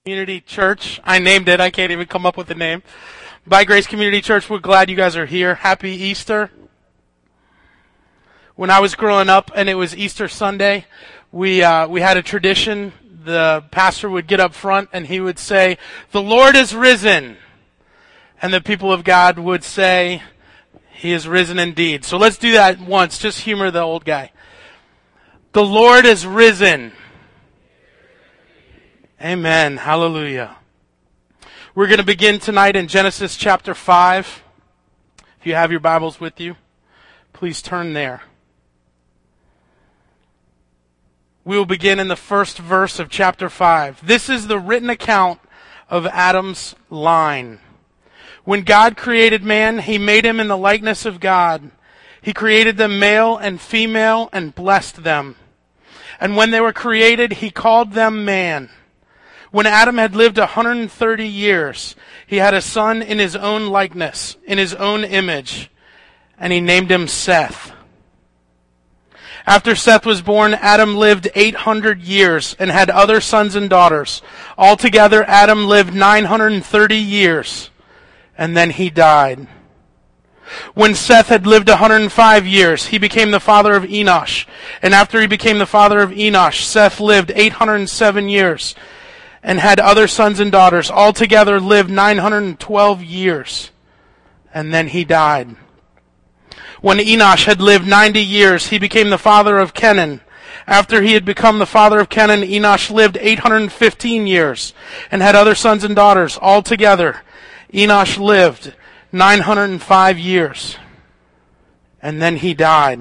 Community Church. I named it. I can't even come up with a name. By Grace Community Church, we're glad you guys are here. Happy Easter. When I was growing up and it was Easter Sunday, we had a tradition. The pastor would get up front and he would say, "The Lord is risen." And the people of God would say, "He is risen indeed." So let's do that once. Just humor the old guy. The Lord is risen. Amen. Hallelujah. We're going to begin tonight in Genesis chapter 5. If you have your Bibles with you, please turn there. We will begin in the first verse of chapter 5. This is the written account of Adam's line. When God created man, he made him in the likeness of God. He created them male and female and blessed them. And when they were created, he called them man. When Adam had lived 130 years, he had a son in his own likeness, in his own image, and he named him Seth. After Seth was born, Adam lived 800 years and had other sons and daughters. Altogether, Adam lived 930 years, and then he died. When Seth had lived 105 years, he became the father of Enosh. And after he became the father of Enosh, Seth lived 807 years and had other sons and daughters. Altogether lived 912 years, and then he died. When Enosh had lived 90 years, he became the father of Kenan. After he had become the father of Kenan, Enosh lived 815 years and had other sons and daughters. Altogether, Enosh lived 905 years, and then he died.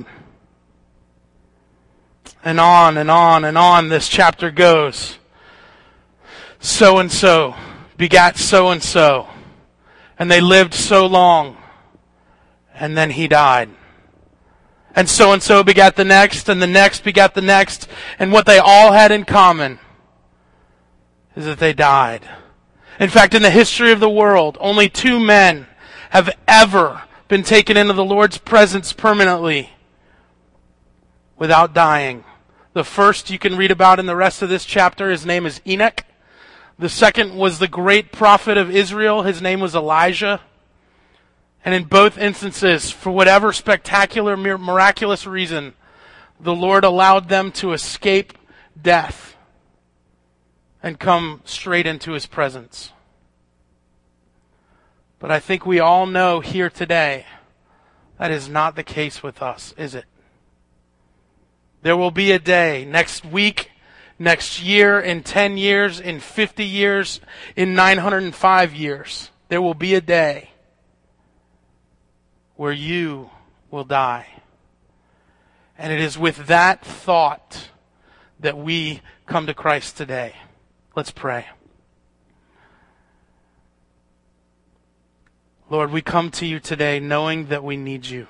And on and on and on this chapter goes. So-and-so begat so-and-so, and they lived so long, and then he died. And so-and-so begat the next, and the next begat the next, and what they all had in common is that they died. In fact, in the history of the world, only 2 men have ever been taken into the Lord's presence permanently without dying. The first you can read about in the rest of this chapter, his name is Enoch. The second was the great prophet of Israel. His name was Elijah. And in both instances, for whatever spectacular, miraculous reason, the Lord allowed them to escape death and come straight into his presence. But I think we all know here today that is not the case with us, is it? There will be a day next week, next year, in 10 years, in 50 years, in 905 years. There will be a day where you will die. And it is with that thought that we come to Christ today. Let's pray. Lord, we come to you today knowing that we need you.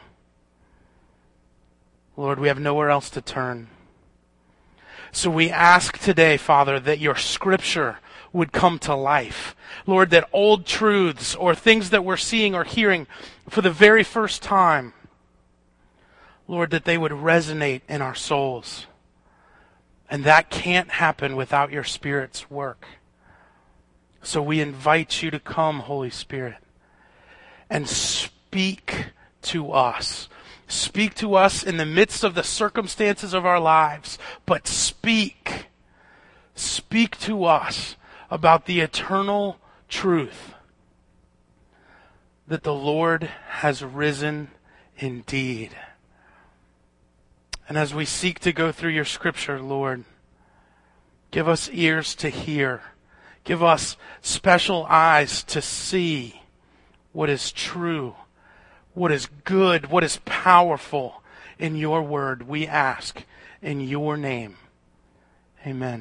Lord, we have nowhere else to turn. So we ask today, Father, that your scripture would come to life. Lord, that old truths or things that we're seeing or hearing for the very first time, Lord, that they would resonate in our souls. And that can't happen without your Spirit's work. So we invite you to come, Holy Spirit, and speak to us. Speak to us in the midst of the circumstances of our lives, but speak. Speak to us about the eternal truth that the Lord has risen indeed. And as we seek to go through your scripture, Lord, give us ears to hear. Give us special eyes to see what is true, what is good, what is powerful in your word. We ask in your name. Amen.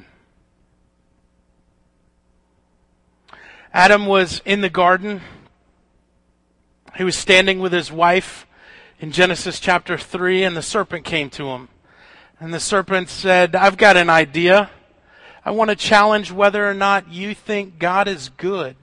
Adam was in the garden. He was standing with his wife in Genesis chapter 3, and the serpent came to him. And the serpent said, "I've got an idea. I want to challenge whether or not you think God is good."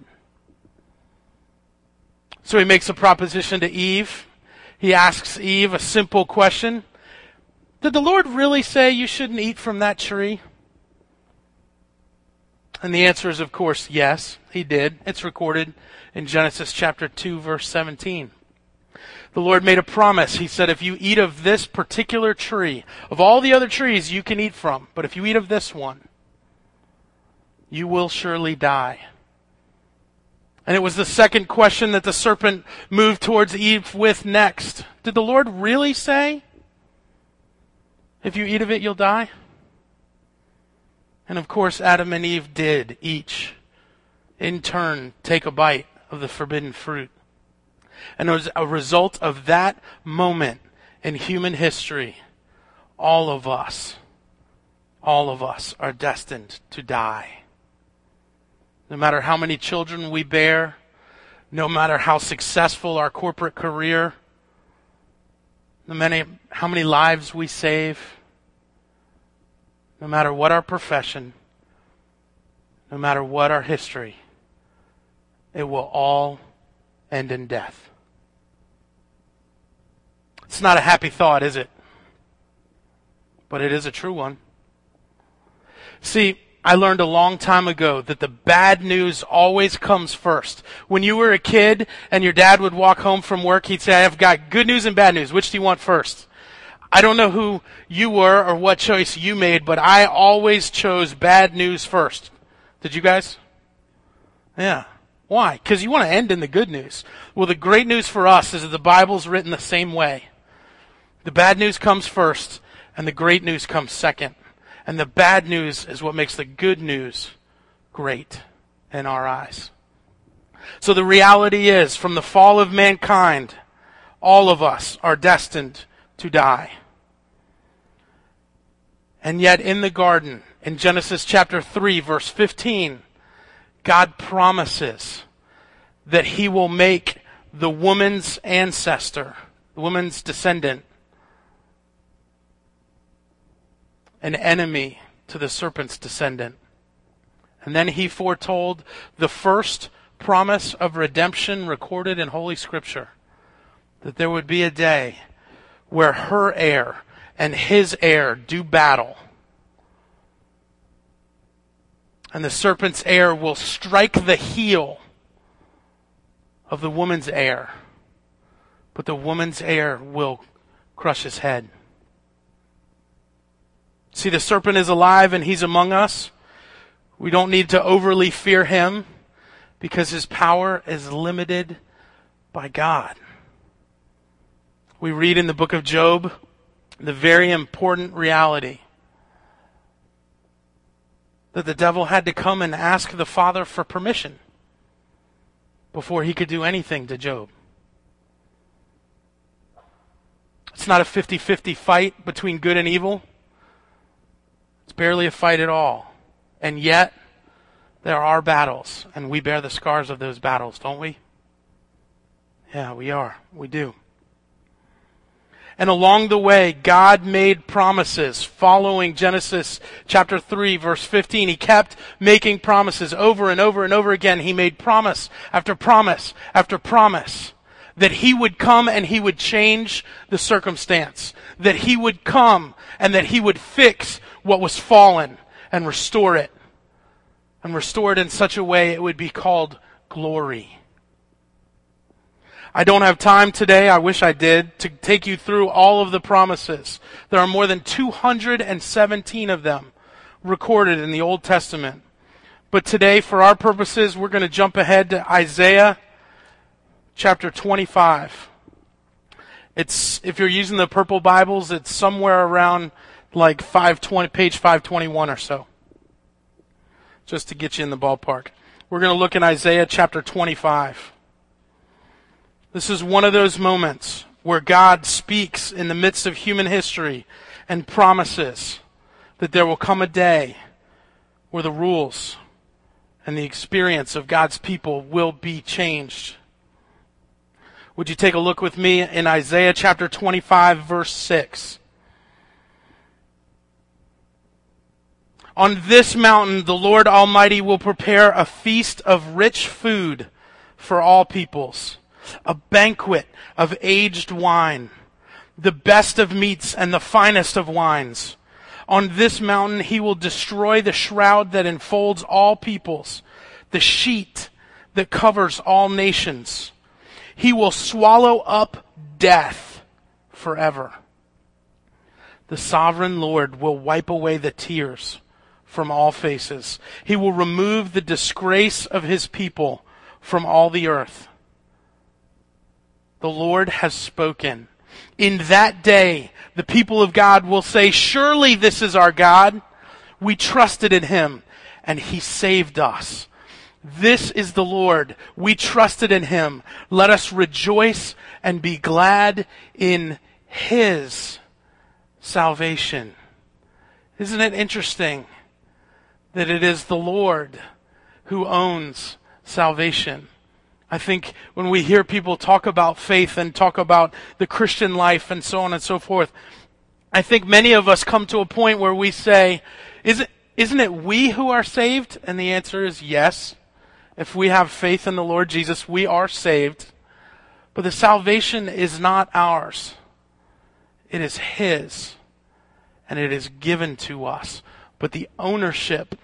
So he makes a proposition to Eve. He asks Eve a simple question. Did the Lord really say you shouldn't eat from that tree? And the answer is, of course, yes, he did. It's recorded in Genesis chapter 2, verse 17. The Lord made a promise. He said, if you eat of this particular tree, of all the other trees you can eat from, but if you eat of this one, you will surely die. And it was the second question that the serpent moved towards Eve with next. Did the Lord really say, if you eat of it, you'll die? And of course, Adam and Eve did each, in turn, take a bite of the forbidden fruit. And as a result of that moment in human history, all of us are destined to die. No matter how many children we bear, no matter how successful our corporate career, no matter how many lives we save, no matter what our profession, no matter what our history, it will all end in death. It's not a happy thought, is it? But it is a true one. See, I learned a long time ago that the bad news always comes first. When you were a kid and your dad would walk home from work, he'd say, I've got good news and bad news. Which do you want first? I don't know who you were or what choice you made, but I always chose bad news first. Did you guys? Yeah. Why? Because you want to end in the good news. Well, the great news for us is that the Bible's written the same way. The bad news comes first, and the great news comes second. And the bad news is what makes the good news great in our eyes. So the reality is, from the fall of mankind, all of us are destined to die. And yet in the garden, in Genesis chapter 3, verse 15, God promises that he will make the woman's ancestor, the woman's descendant, an enemy to the serpent's descendant. And then he foretold the first promise of redemption recorded in Holy Scripture, that there would be a day where her heir and his heir do battle. And the serpent's heir will strike the heel of the woman's heir, but the woman's heir will crush his head. See, the serpent is alive and he's among us. We don't need to overly fear him because his power is limited by God. We read in the book of Job the very important reality that the devil had to come and ask the Father for permission before he could do anything to Job. It's not a 50-50 fight between good and evil. It's barely a fight at all. And yet, there are battles, and we bear the scars of those battles, don't we? Yeah, we are. We do. And along the way, God made promises following Genesis chapter 3, verse 15. He kept making promises over and over and over again. He made promise after promise after promise that he would come and he would change the circumstance, that he would come and that he would fix what was fallen and restore it in such a way it would be called glory. I don't have time today, I wish I did, to take you through all of the promises. There are more than 217 of them recorded in the Old Testament. But today, for our purposes, we're going to jump ahead to Isaiah chapter 25. If you're using the purple Bibles, it's somewhere around like page 521 or so. Just to get you in the ballpark. We're going to look in Isaiah chapter 25. This is one of those moments where God speaks in the midst of human history and promises that there will come a day where the rules and the experience of God's people will be changed. Would you take a look with me in Isaiah chapter 25, verse 6? On this mountain, the Lord Almighty will prepare a feast of rich food for all peoples, a banquet of aged wine, the best of meats and the finest of wines, On this mountain he will destroy the shroud that enfolds all peoples, the sheet that covers all nations. He will swallow up death forever. The sovereign Lord will wipe away the tears from all faces. He will remove the disgrace of his people from all the earth. The Lord has spoken. In that day, the people of God will say, surely this is our God. We trusted in him, and he saved us. This is the Lord. We trusted in him. Let us rejoice and be glad in his salvation. Isn't it interesting that it is the Lord who owns salvation? I think when we hear people talk about faith and talk about the Christian life and so on and so forth, I think many of us come to a point where we say, isn't it we who are saved? And the answer is yes. If we have faith in the Lord Jesus, we are saved. But the salvation is not ours. It is his. And it is given to us. But the ownership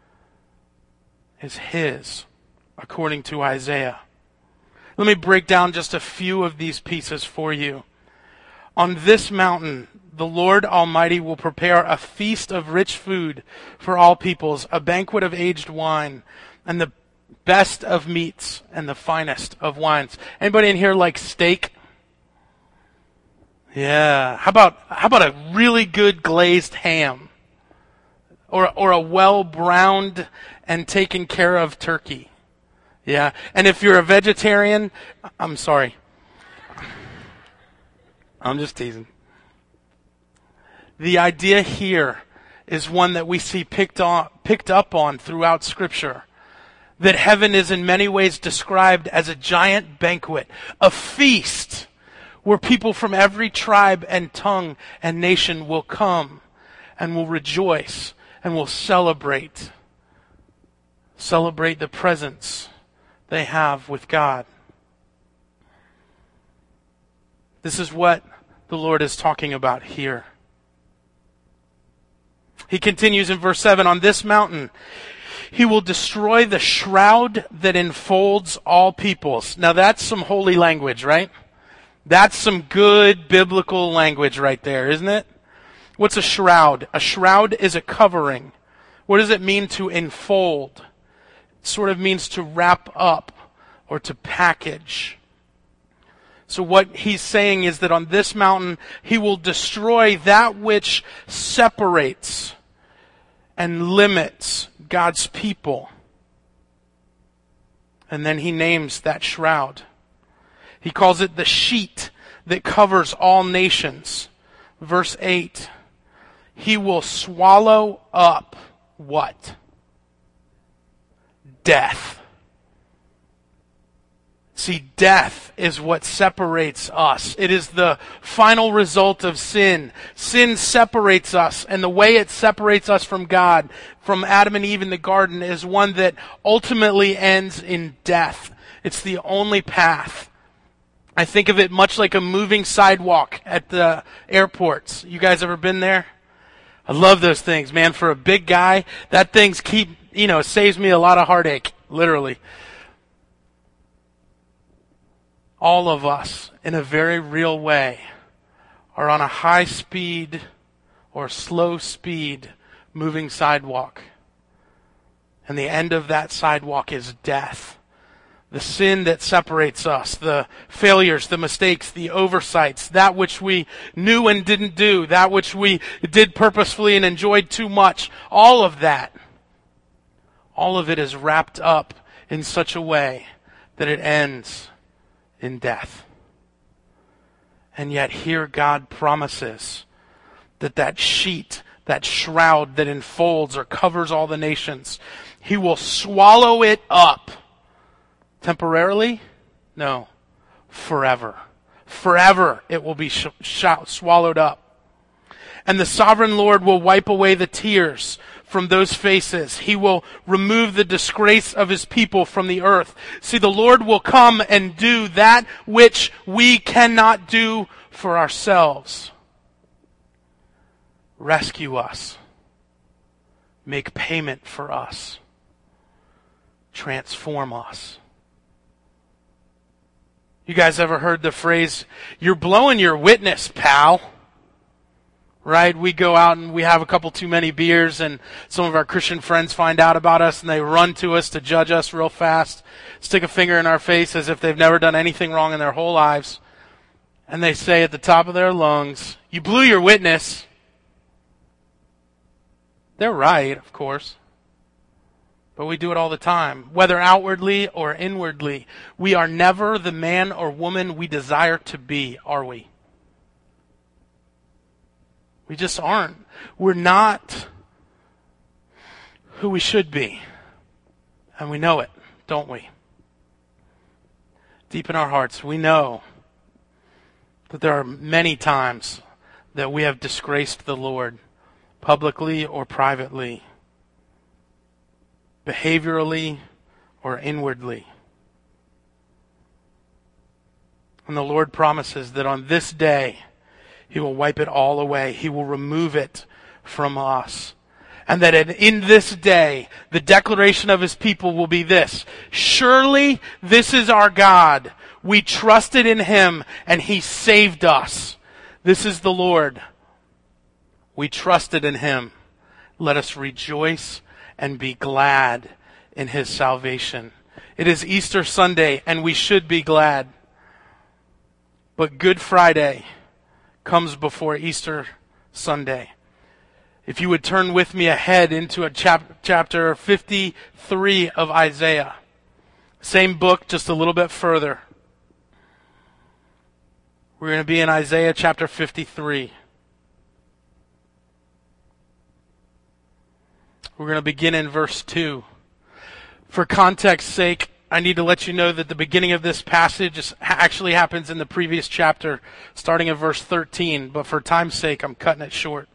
is his, according to Isaiah. Let me break down just a few of these pieces for you. On this mountain, the Lord Almighty will prepare a feast of rich food for all peoples, a banquet of aged wine, and the best of meats and the finest of wines. Anybody in here like steak? Yeah. How about a really good glazed ham? Or a well browned and taken care of turkey? Yeah. And if you're a vegetarian, I'm sorry. I'm just teasing. The idea here is one that we see picked up on throughout Scripture. That heaven is in many ways described as a giant banquet, a feast where people from every tribe and tongue and nation will come and will rejoice and will celebrate the presence they have with God. This is what the Lord is talking about here. He continues in verse 7, on this mountain he will destroy the shroud that enfolds all peoples. Now that's some holy language, right? That's some good biblical language right there, isn't it? What's a shroud? A shroud is a covering. What does it mean to enfold? It sort of means to wrap up or to package. So what he's saying is that on this mountain, he will destroy that which separates and limits God's people. And then he names that shroud. He calls it the sheet that covers all nations. Verse 8. He will swallow up what? Death. See, death is what separates us. It is the final result of sin. Sin separates us, and the way it separates us from God, from Adam and Eve in the garden, is one that ultimately ends in death. It's the only path. I think of it much like a moving sidewalk at the airports. You guys ever been there? I love those things, man. For a big guy, that thing's saves me a lot of heartache, literally. All of us, in a very real way, are on a high speed or slow speed moving sidewalk. And the end of that sidewalk is death. The sin that separates us, the failures, the mistakes, the oversights, that which we knew and didn't do, that which we did purposefully and enjoyed too much, all of that, all of it is wrapped up in such a way that it ends in death. And yet here God promises that sheet, that shroud that enfolds or covers all the nations, he will swallow it up. Temporarily? No. Forever. Forever it will be swallowed up. And the sovereign Lord will wipe away the tears from those faces. He will remove the disgrace of his people from the earth. See, the Lord will come and do that which we cannot do for ourselves. rescue us, make payment for us, transform us. You guys ever heard the phrase, "You're blowing your witness, pal"? Right? We go out and we have a couple too many beers, and some of our Christian friends find out about us and they run to us to judge us real fast, stick a finger in our face as if they've never done anything wrong in their whole lives. And they say at the top of their lungs, "You blew your witness." They're right, of course. But we do it all the time. Whether outwardly or inwardly, we are never the man or woman we desire to be, are we? We just aren't. We're not who we should be. And we know it, don't we? Deep in our hearts, we know that there are many times that we have disgraced the Lord, publicly or privately, behaviorally or inwardly. And the Lord promises that on this day, He will wipe it all away. He will remove it from us. And that in this day, the declaration of His people will be this: surely this is our God. We trusted in Him and He saved us. This is the Lord. We trusted in Him. Let us rejoice and be glad in His salvation. It is Easter Sunday and we should be glad. But Good Friday comes before Easter Sunday. If you would turn with me ahead into chapter 53 of Isaiah. Same book, just a little bit further. We're going to be in Isaiah chapter 53. We're going to begin in verse 2. For context's sake, I need to let you know that the beginning of this passage actually happens in the previous chapter, starting at verse 13. But for time's sake, I'm cutting it short.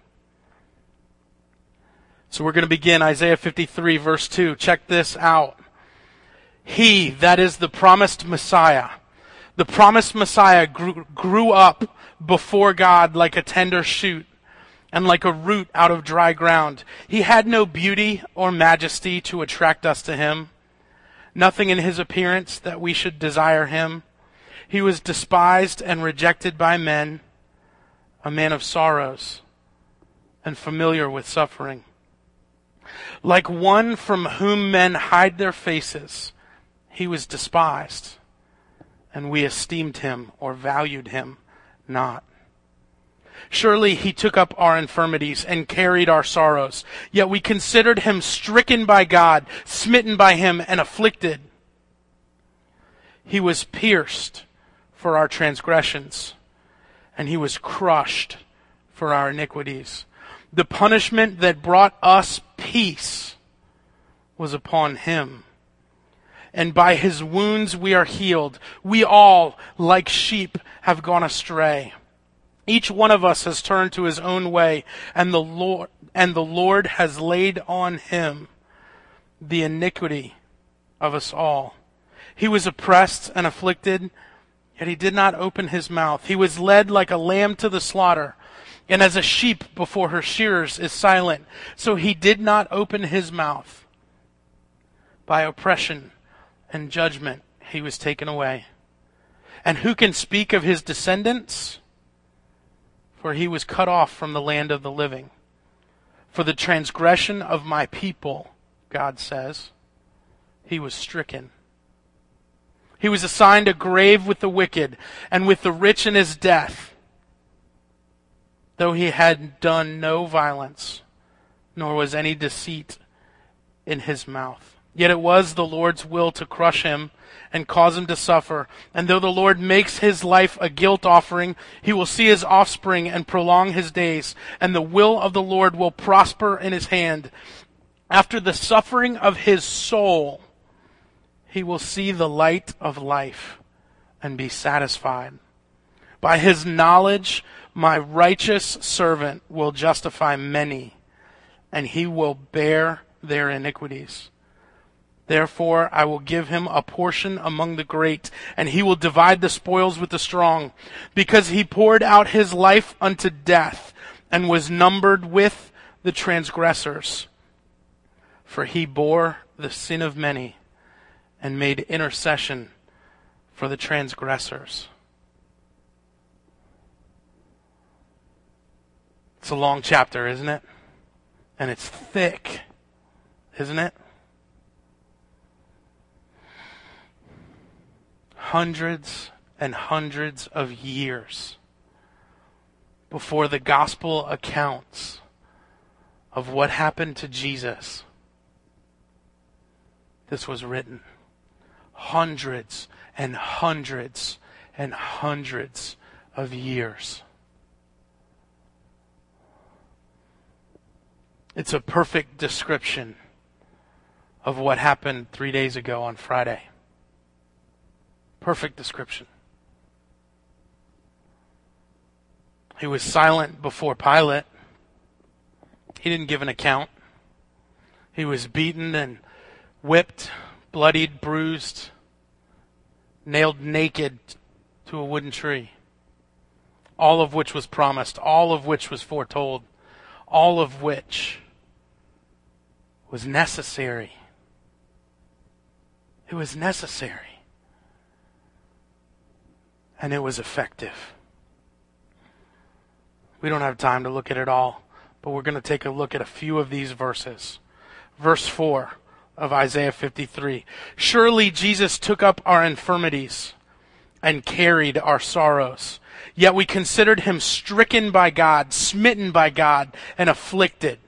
So we're going to begin Isaiah 53, verse 2. Check this out. He, that is the promised Messiah. The promised Messiah grew up before God like a tender shoot, and like a root out of dry ground. He had no beauty or majesty to attract us to Him. Nothing in His appearance that we should desire Him. He was despised and rejected by men, a man of sorrows and familiar with suffering. Like one from whom men hide their faces, He was despised, and we esteemed Him or valued Him not. Surely He took up our infirmities and carried our sorrows. Yet we considered Him stricken by God, smitten by Him, and afflicted. He was pierced for our transgressions, and He was crushed for our iniquities. The punishment that brought us peace was upon Him. And by His wounds we are healed. We all, like sheep, have gone astray. Each one of us has turned to his own way, and the Lord has laid on Him the iniquity of us all. He was oppressed and afflicted, yet He did not open His mouth. He was led like a lamb to the slaughter, and as a sheep before her shearers is silent, so He did not open His mouth. By oppression and judgment He was taken away. And who can speak of His descendants? For He was cut off from the land of the living. For the transgression of my people, God says, He was stricken. He was assigned a grave with the wicked and with the rich in His death, though He had done no violence, nor was any deceit in His mouth. Yet it was the Lord's will to crush Him and cause Him to suffer. And though the Lord makes His life a guilt offering, He will see His offspring and prolong His days. And the will of the Lord will prosper in His hand. After the suffering of His soul, He will see the light of life and be satisfied. By His knowledge, my righteous servant will justify many, and He will bear their iniquities. Therefore, I will give him a portion among the great, and he will divide the spoils with the strong, because he poured out his life unto death and was numbered with the transgressors. For he bore the sin of many and made intercession for the transgressors. It's a long chapter, isn't it? And it's thick, isn't it? Hundreds and hundreds of years before the gospel accounts of what happened to Jesus, this was written. Hundreds and hundreds and hundreds of years. It's a perfect description of what happened 3 days ago on Friday. Perfect description. He was silent before Pilate. He didn't give an account. He was beaten and whipped, bloodied, bruised, nailed naked to a wooden tree. All of which was promised, all of which was foretold, all of which was necessary. It was necessary. And it was effective. We don't have time to look at it all, but we're going to take a look at a few of these verses. Verse 4 of Isaiah 53. Surely Jesus took up our infirmities and carried our sorrows. Yet we considered him stricken by God, smitten by God, and afflicted.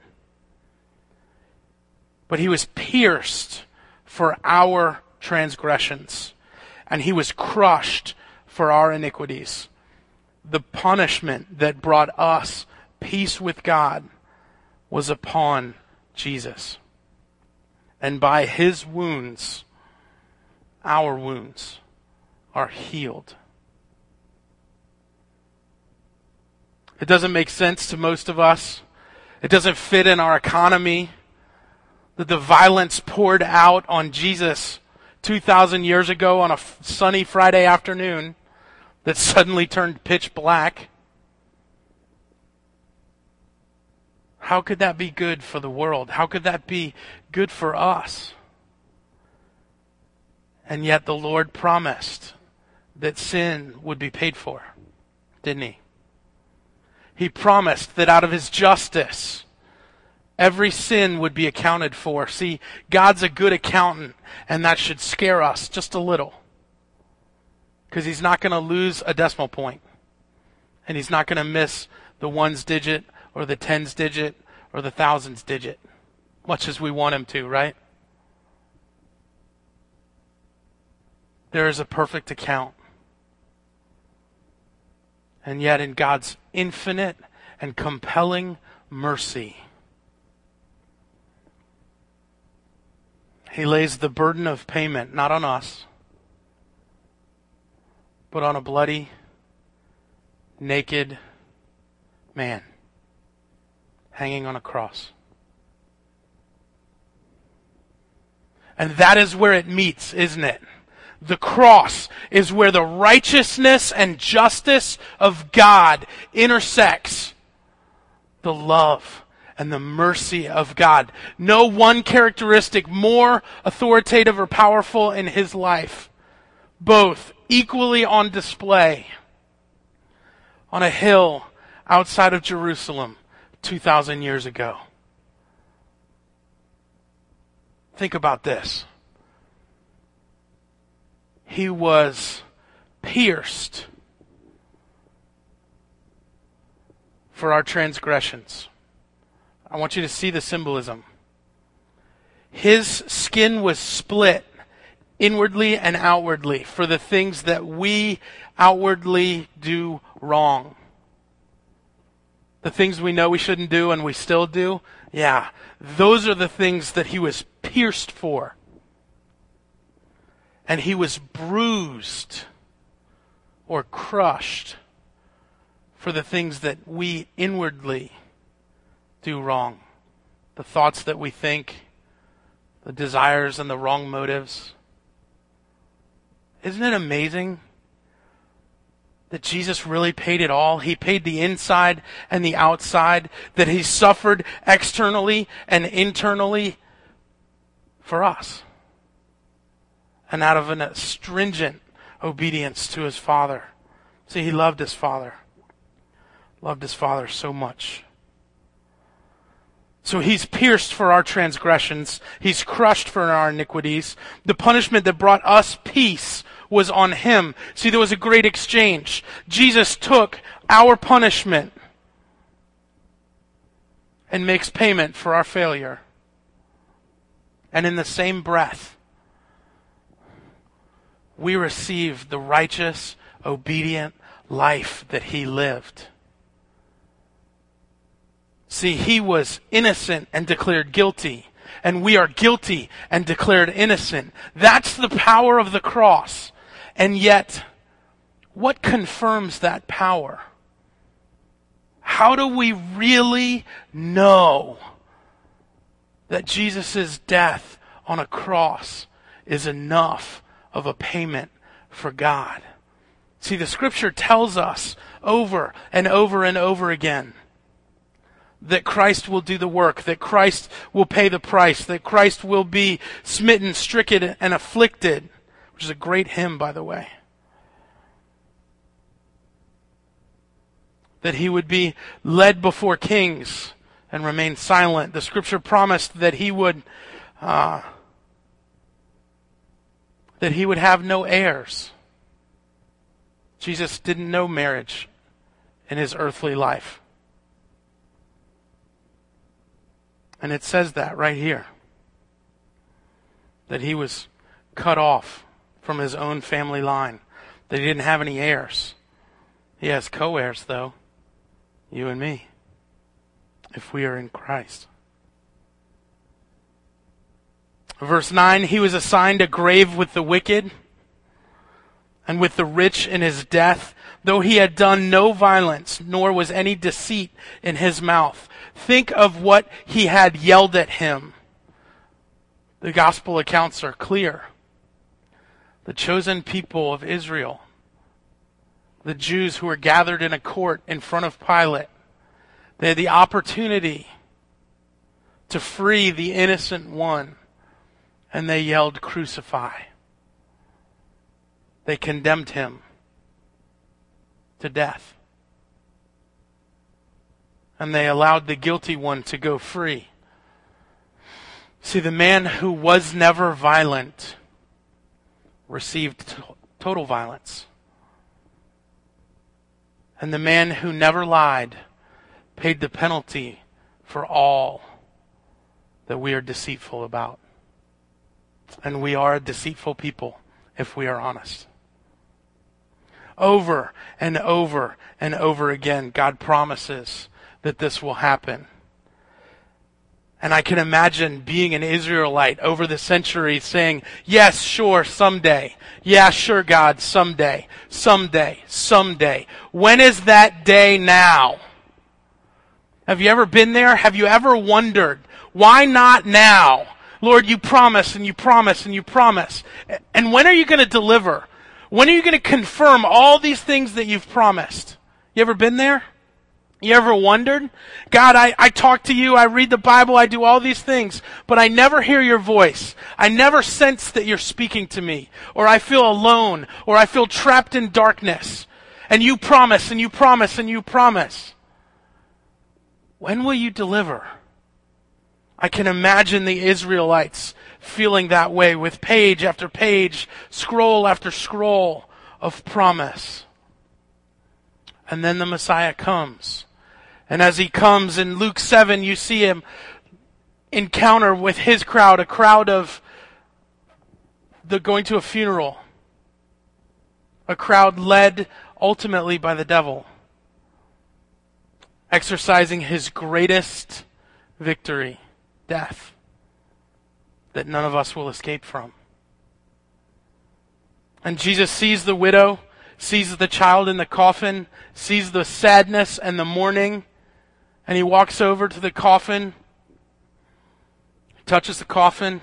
But he was pierced for our transgressions, and he was crushed for our iniquities. The punishment that brought us peace with God was upon Jesus. And by his wounds, our wounds are healed. It doesn't make sense to most of us. It doesn't fit in our economy that the violence poured out on Jesus 2,000 years ago on a sunny Friday afternoon that suddenly turned pitch black. How could that be good for the world? How could that be good for us? And yet the Lord promised that sin would be paid for, didn't he? He promised that out of his justice, every sin would be accounted for. See, God's a good accountant, and that should scare us just a little. Because he's not going to lose a decimal point. And he's not going to miss the ones digit or the tens digit or the thousands digit. Much as we want him to, right? There is a perfect account. And yet in God's infinite and compelling mercy, he lays the burden of payment not on us, but on a bloody, naked man hanging on a cross. And that is where it meets, isn't it? The cross is where the righteousness and justice of God intersects the love and the mercy of God. No one characteristic more authoritative or powerful in his life. Both equally on display on a hill outside of Jerusalem 2,000 years ago. Think about this. He was pierced for our transgressions. I want you to see the symbolism. His skin was split inwardly and outwardly for the things that we outwardly do wrong. The things we know we shouldn't do and we still do. Yeah, those are the things that he was pierced for. And he was bruised or crushed for the things that we inwardly do wrong. The thoughts that we think, the desires and the wrong motives. Isn't it amazing that Jesus really paid it all. He paid the inside and the outside, that he suffered externally and internally for us. And out of a stringent obedience to his Father. See, he loved his Father. Loved his Father so much. So he's pierced for our transgressions. He's crushed for our iniquities. The punishment that brought us peace was on him. See, there was a great exchange. Jesus took our punishment and makes payment for our failure. And in the same breath, we receive the righteous, obedient life that he lived. See, he was innocent and declared guilty, and we are guilty and declared innocent. That's the power of the cross. And yet, what confirms that power? How do we really know that Jesus' death on a cross is enough of a payment for God? See, the scripture tells us over and over and over again that Christ will do the work, that Christ will pay the price, that Christ will be smitten, stricken, and afflicted, which is a great hymn, by the way. That he would be led before kings and remain silent. The scripture promised that he would have no heirs. Jesus didn't know marriage in his earthly life. And it says that right here. That he was cut off from his own family line. That he didn't have any heirs. He has co-heirs, though. You and me. If we are in Christ. Verse 9, he was assigned a grave with the wicked and with the rich in his death, though he had done no violence, nor was any deceit in his mouth. Think of what he had yelled at him. The gospel accounts are clear. The chosen people of Israel, the Jews who were gathered in a court in front of Pilate, they had the opportunity to free the innocent one, and they yelled, "Crucify." They condemned him to death. And they allowed the guilty one to go free. See, the man who was never violent received total violence. And the man who never lied paid the penalty for all that we are deceitful about. And we are a deceitful people if we are honest. Over and over and over again, God promises that this will happen. And I can imagine being an Israelite over the centuries saying, yes, sure, someday. Yeah, sure, God, someday. Someday. Someday. When is that day now? Have you ever been there? Have you ever wondered, why not now? Lord, you promise and you promise and you promise. And when are you going to deliver? When are you going to confirm all these things that you've promised? You ever been there? You ever wondered? God, I talk to you, I read the Bible, I do all these things, but I never hear your voice. I never sense that you're speaking to me. Or I feel alone, or I feel trapped in darkness. And you promise, and you promise, and you promise. When will you deliver? I can imagine the Israelites feeling that way with page after page, scroll after scroll of promise. And then the Messiah comes. And as he comes in Luke 7, you see him encounter with his crowd, a crowd of the going to a funeral. A crowd led ultimately by the devil, exercising his greatest victory, death, that none of us will escape from. And Jesus sees the widow, sees the child in the coffin, sees the sadness and the mourning, and he walks over to the coffin, touches the coffin,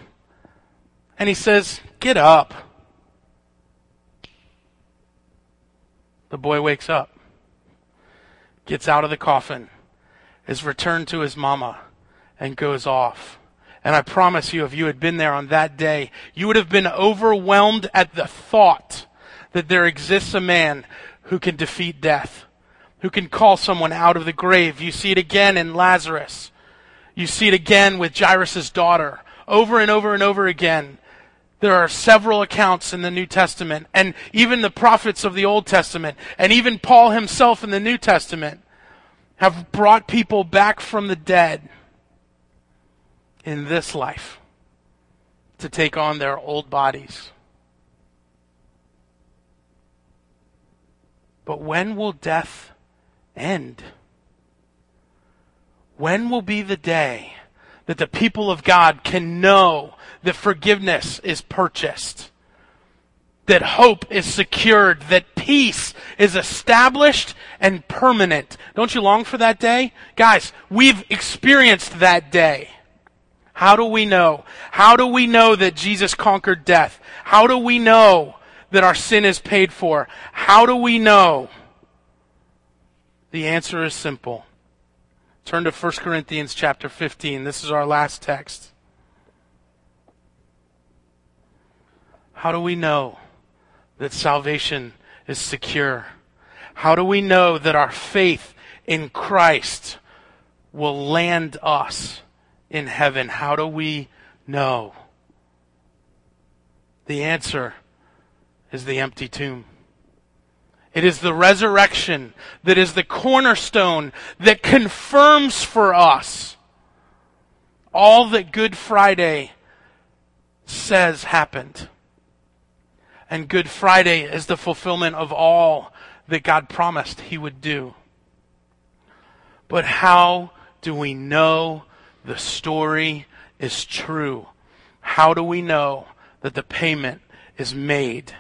and he says, "Get up. The boy wakes up, gets out of the coffin, is returned to his mama, and goes off. And I promise you, if you had been there on that day, you would have been overwhelmed at the thought that there exists a man who can defeat death, who can call someone out of the grave. You see it again in Lazarus. You see it again with Jairus' daughter. Over and over and over again. There are several accounts in the New Testament, and even the prophets of the Old Testament, and even Paul himself in the New Testament have brought people back from the dead in this life to take on their old bodies. But when will death end? When will be the day that the people of God can know that forgiveness is purchased, that hope is secured, that peace is established and permanent? Don't you long for that day? Guys, we've experienced that day. How do we know? How do we know that Jesus conquered death? How do we know that our sin is paid for? How do we know? The answer is simple. Turn to 1 Corinthians chapter 15. This is our last text. How do we know that salvation is secure? How do we know that our faith in Christ will land us in heaven? How do we know? The answer is the empty tomb. It is the resurrection that is the cornerstone that confirms for us all that Good Friday says happened. And Good Friday is the fulfillment of all that God promised He would do. But how do we know the story is true? How do we know that the payment is made?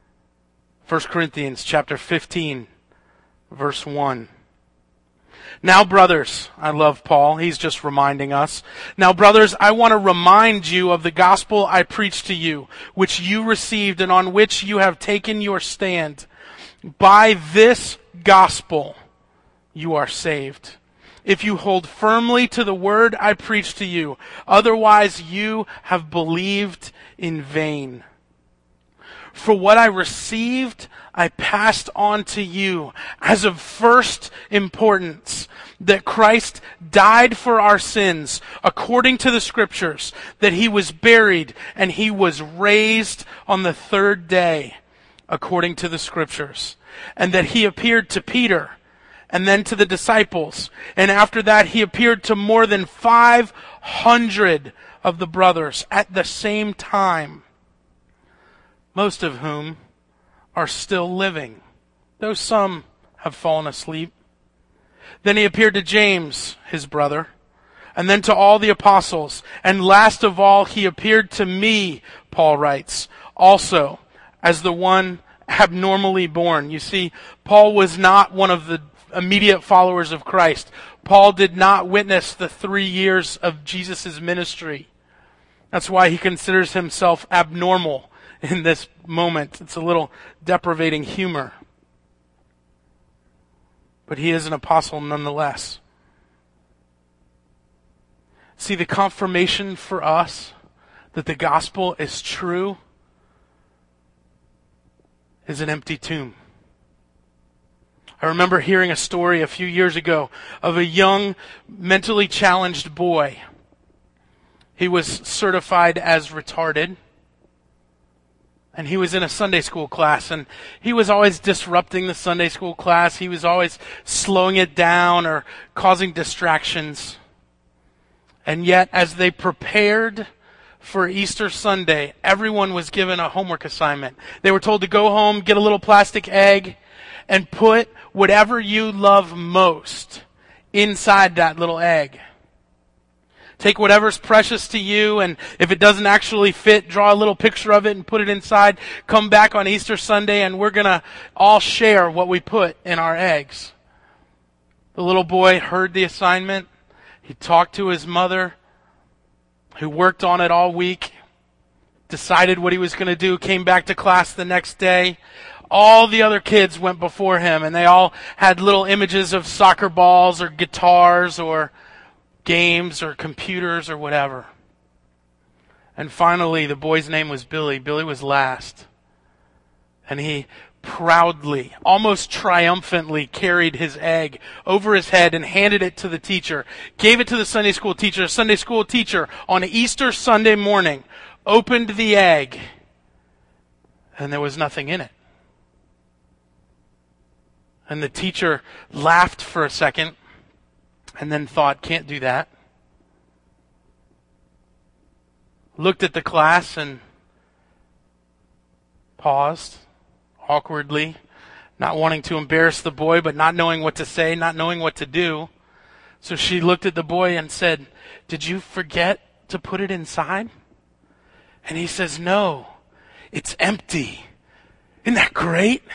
1 Corinthians chapter 15, verse 1. Now, brothers, I love Paul. He's just reminding us. Now, brothers, I want to remind you of the gospel I preached to you, which you received and on which you have taken your stand. By this gospel, you are saved, if you hold firmly to the word I preached to you. Otherwise, you have believed in vain. For what I received, I passed on to you as of first importance, that Christ died for our sins according to the Scriptures, that He was buried and He was raised on the third day according to the Scriptures, and that He appeared to Peter and then to the disciples, and after that He appeared to more than 500 of the brothers at the same time, most of whom are still living, though some have fallen asleep. Then He appeared to James, His brother, and then to all the apostles. And last of all, He appeared to me, Paul writes, also as the one abnormally born. You see, Paul was not one of the immediate followers of Christ. Paul did not witness the 3 years of Jesus' ministry. That's why he considers himself abnormal in this moment. It's a little deprivating humor. But he is an apostle nonetheless. See, the confirmation for us that the gospel is true is an empty tomb. I remember hearing a story a few years ago of a young, mentally challenged boy. He was certified as retarded. And he was in a Sunday school class, and he was always disrupting the Sunday school class. He was always slowing it down or causing distractions. And yet, as they prepared for Easter Sunday, everyone was given a homework assignment. They were told to go home, get a little plastic egg, and put whatever you love most inside that little egg. Take whatever's precious to you, and if it doesn't actually fit, draw a little picture of it and put it inside. Come back on Easter Sunday, and we're going to all share what we put in our eggs. The little boy heard the assignment. He talked to his mother, who worked on it all week, decided what he was going to do, came back to class the next day. all the other kids went before him, and they all had little images of soccer balls or guitars or games or computers or whatever. And finally, the boy's name was Billy. Billy was last. And he proudly, almost triumphantly carried his egg over his head and handed it to the teacher, gave it to the Sunday school teacher. The Sunday school teacher, on Easter Sunday morning, opened the egg, and there was nothing in it. And the teacher laughed for a second and then thought, can't do that. Looked at the class and paused awkwardly, not wanting to embarrass the boy, but not knowing what to say, not knowing what to do. So she looked at the boy and said, "Did you forget to put it inside?" And he says, "No, it's empty. Isn't that great?"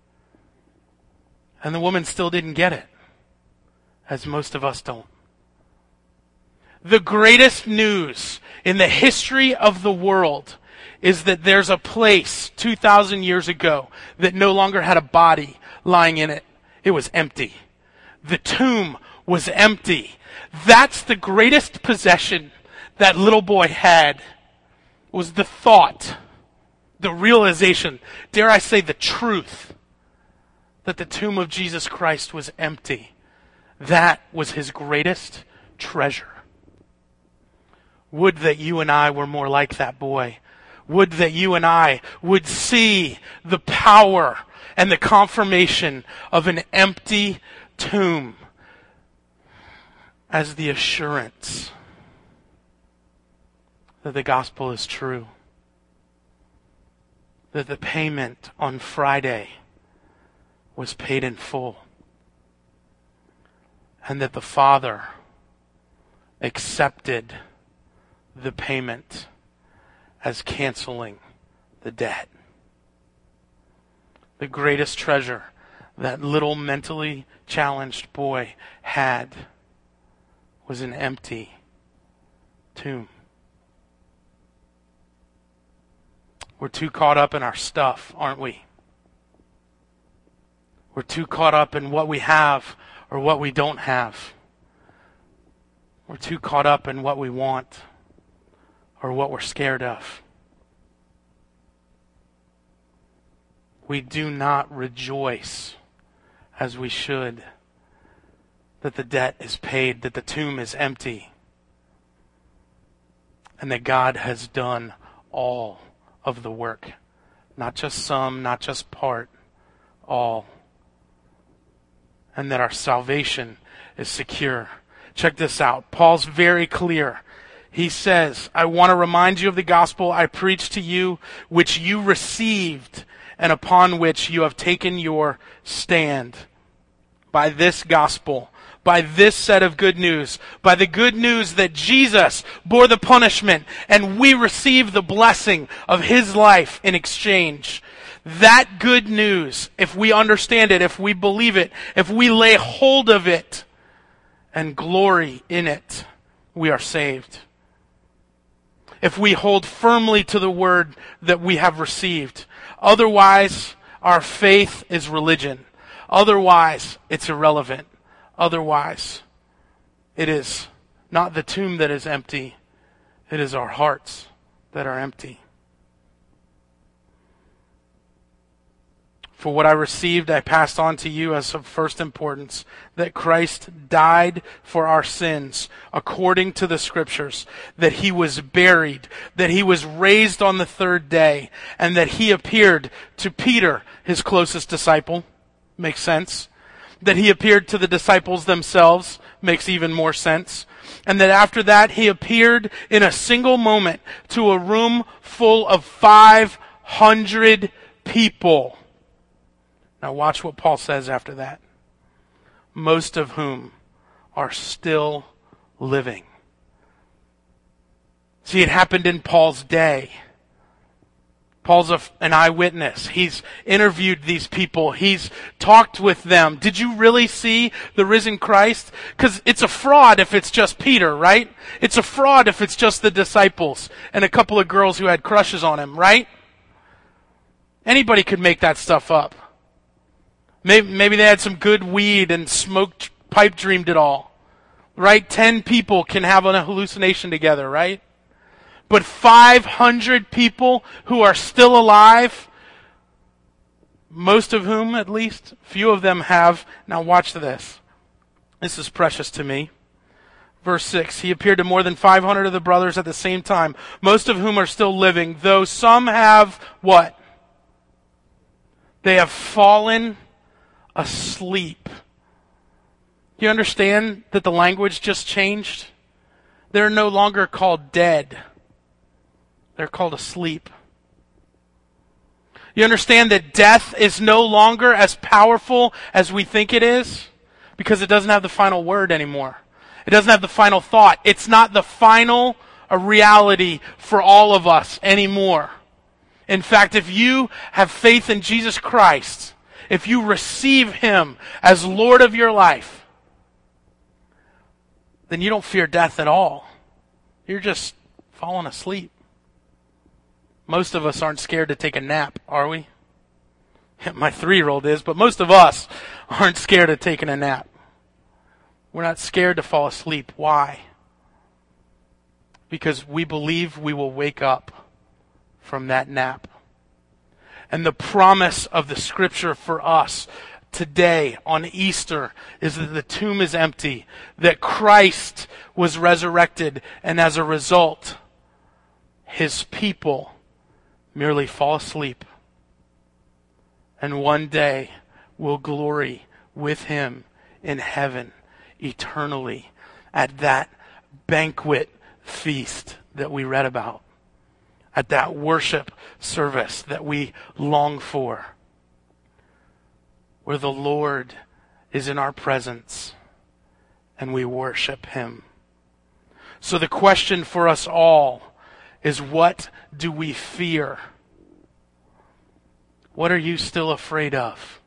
And the woman still didn't get it, as most of us don't. The greatest news in the history of the world is that there's a place 2,000 years ago that no longer had a body lying in it. It was empty. The tomb was empty. That's the greatest possession that little boy had, was the thought, the realization, dare I say the truth, that the tomb of Jesus Christ was empty. That was his greatest treasure. Would that you and I were more like that boy. Would that you and I would see the power and the confirmation of an empty tomb as the assurance that the gospel is true. That the payment on Friday was paid in full. And that the Father accepted the payment as canceling the debt. The greatest treasure that little mentally challenged boy had was an empty tomb. We're too caught up in our stuff, aren't we? We're too caught up in what we have or what we don't have. We're too caught up in what we want or what we're scared of. We do not rejoice as we should that the debt is paid, that the tomb is empty, and that God has done all of the work. Not just some, not just part, all. And that our salvation is secure. Check this out. Paul's very clear. He says, I want to remind you of the gospel I preached to you, which you received and upon which you have taken your stand. By this gospel, by this set of good news, by the good news that Jesus bore the punishment and we receive the blessing of his life in exchange. That good news, if we understand it, if we believe it, if we lay hold of it and glory in it, we are saved. If we hold firmly to the word that we have received. Otherwise, our faith is religion. Otherwise, it's irrelevant. Otherwise, it is not the tomb that is empty. It is our hearts that are empty. For what I received, I passed on to you as of first importance, that Christ died for our sins according to the Scriptures, that he was buried, that he was raised on the third day, and that he appeared to Peter, his closest disciple. Makes sense. That he appeared to the disciples themselves. Makes even more sense. And that after that, he appeared in a single moment to a room full of 500 people. Now watch what Paul says after that. Most of whom are still living. See, it happened in Paul's day. Paul's an eyewitness. He's interviewed these people. He's talked with them. Did you really see the risen Christ? Because it's a fraud if it's just Peter, right? It's a fraud if it's just the disciples and a couple of girls who had crushes on him, right? Anybody could make that stuff up. Maybe they had some good weed and smoked, pipe dreamed it all. Right? 10 people can have a hallucination together, right? But 500 people who are still alive, most of whom at least, few of them have. Now watch this. This is precious to me. Verse 6, he appeared to more than 500 of the brothers at the same time, most of whom are still living, though some have what? They have fallen asleep. Do you understand that the language just changed? They're no longer called dead. They're called asleep. You understand that death is no longer as powerful as we think it is? Because it doesn't have the final word anymore. It doesn't have the final thought. It's not the final reality for all of us anymore. In fact, if you have faith in Jesus Christ, if you receive Him as Lord of your life, then you don't fear death at all. You're just falling asleep. Most of us aren't scared to take a nap, are we? My 3-year-old is, but most of us aren't scared of taking a nap. We're not scared to fall asleep. Why? Because we believe we will wake up from that nap. And the promise of the Scripture for us today on Easter is that the tomb is empty, that Christ was resurrected, and as a result, His people merely fall asleep. And one day will glory with Him in heaven eternally at that banquet feast that we read about, at that worship service that we long for, where the Lord is in our presence and we worship Him. So the question for us all is, what do we fear? What are you still afraid of?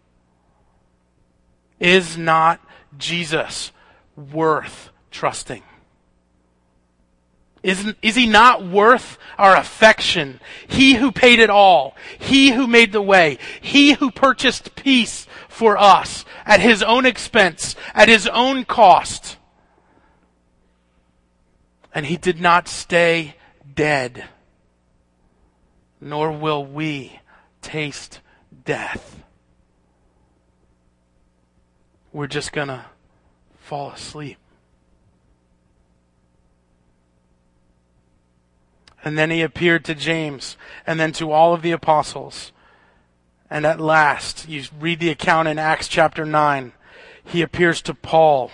Is not Jesus worth trusting? Is He not worth our affection? He who paid it all. He who made the way. He who purchased peace for us at His own expense, at His own cost. And He did not stay dead, nor will we taste death. We're just gonna fall asleep. And then He appeared to James, and then to all of the apostles. And at last, you read the account in Acts chapter 9, He appears to Paul.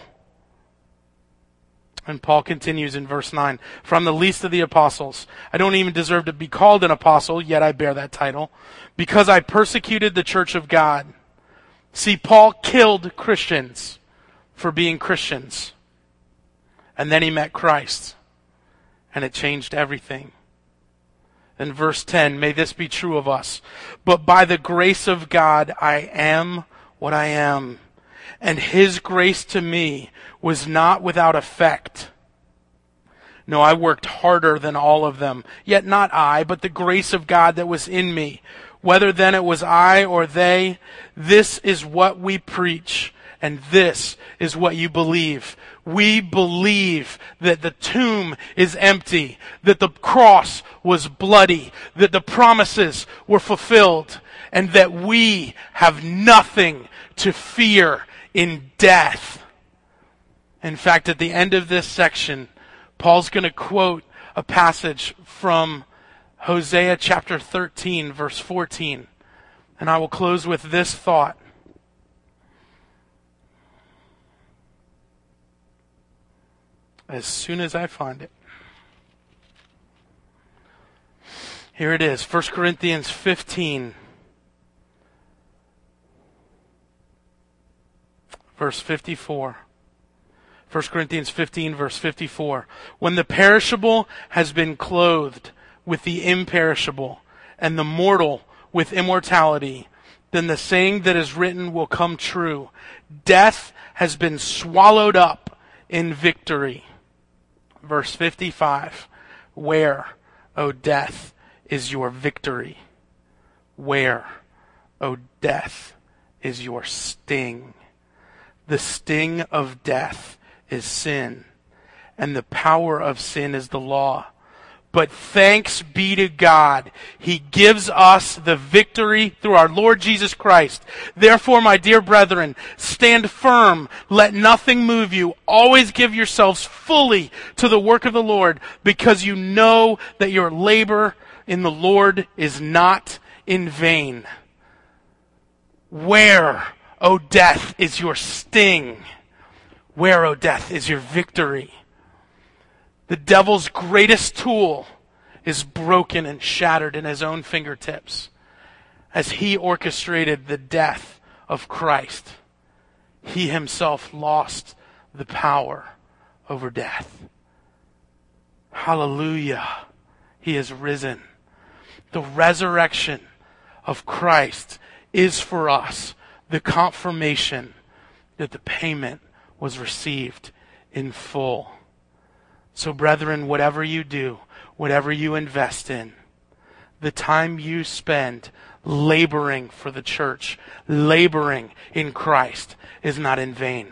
And Paul continues in verse 9, from the least of the apostles, I don't even deserve to be called an apostle, yet I bear that title, because I persecuted the church of God. See, Paul killed Christians for being Christians. And then he met Christ, and it changed everything. In verse 10, may this be true of us. But by the grace of God, I am what I am. And His grace to me was not without effect. No, I worked harder than all of them. Yet not I, but the grace of God that was in me. Whether then it was I or they, this is what we preach, and this is what you believe. We believe that the tomb is empty, that the cross was bloody, that the promises were fulfilled, and that we have nothing to fear in death. In fact, at the end of this section, Paul's going to quote a passage from Hosea chapter 13, verse 14. And I will close with this thought. As soon as I find it. Here it is, 1 Corinthians 15, verse 54. 1 Corinthians 15, verse 54. When the perishable has been clothed with the imperishable, and the mortal with immortality, then the saying that is written will come true. Death has been swallowed up in victory. Verse 55. Where, O death, is your victory? Where, O death, is your sting? The sting of death is sin, and the power of sin is the law. But thanks be to God, He gives us the victory through our Lord Jesus Christ. Therefore, my dear brethren, stand firm. Let nothing move you. Always give yourselves fully to the work of the Lord, because you know that your labor in the Lord is not in vain. Where, O death, is your sting? Where, O death, is your victory? The devil's greatest tool is broken and shattered in his own fingertips as he orchestrated the death of Christ. He himself lost the power over death. Hallelujah. He is risen. The resurrection of Christ is for us the confirmation that the payment was received in full. So brethren, whatever you do, whatever you invest in, the time you spend laboring for the church, laboring in Christ, is not in vain.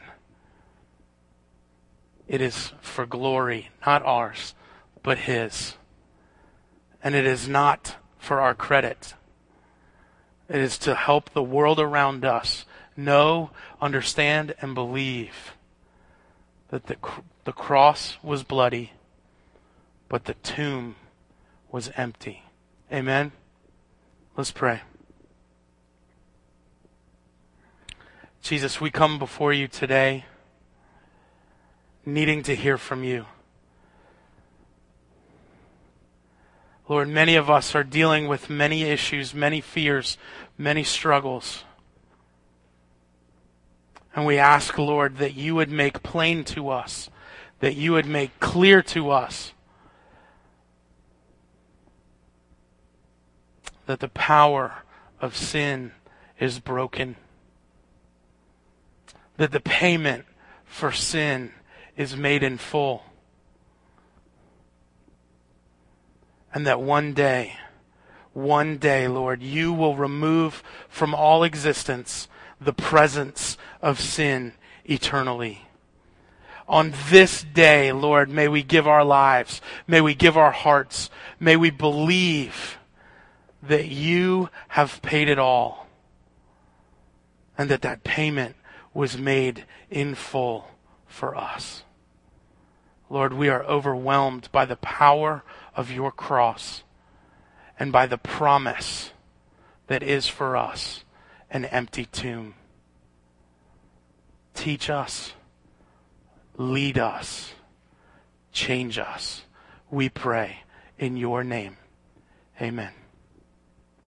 It is for glory, not ours, but His. And it is not for our credit. It is to help the world around us know, understand, and believe that the cross was bloody, but the tomb was empty. Amen? Let's pray. Jesus, we come before you today needing to hear from you. Lord, many of us are dealing with many issues, many fears, many struggles. And we ask, Lord, that you would make plain to us, that you would make clear to us that the power of sin is broken, that the payment for sin is made in full, and that one day, Lord, you will remove from all existence the presence of sin eternally. On this day, Lord, may we give our lives, may we give our hearts, may we believe that you have paid it all, and that payment was made in full for us. Lord, we are overwhelmed by the power of your cross and by the promise that is for us an empty tomb. Teach us, lead us, change us, we pray in your name. Amen.